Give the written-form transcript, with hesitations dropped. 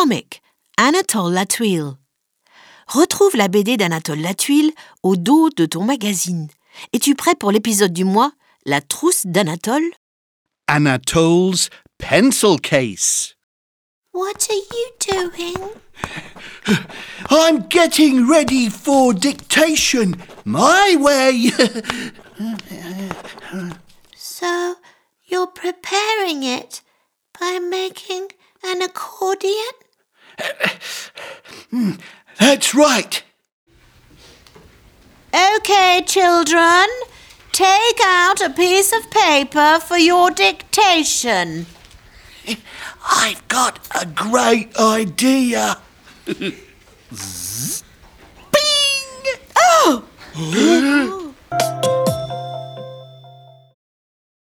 Comic, Anatole Latwille. Retrouve la BD d'Anatole Latwille au dos de ton magazine. Es-tu prêt pour l'épisode du mois, La trousse d'Anatole? Anatole's pencil case. What are you doing? I'm getting ready for dictation. My way. So, you're preparing it by making an accordion? That's right. Okay, children, take out a piece of paper for your dictation. I've got a great idea. Oh!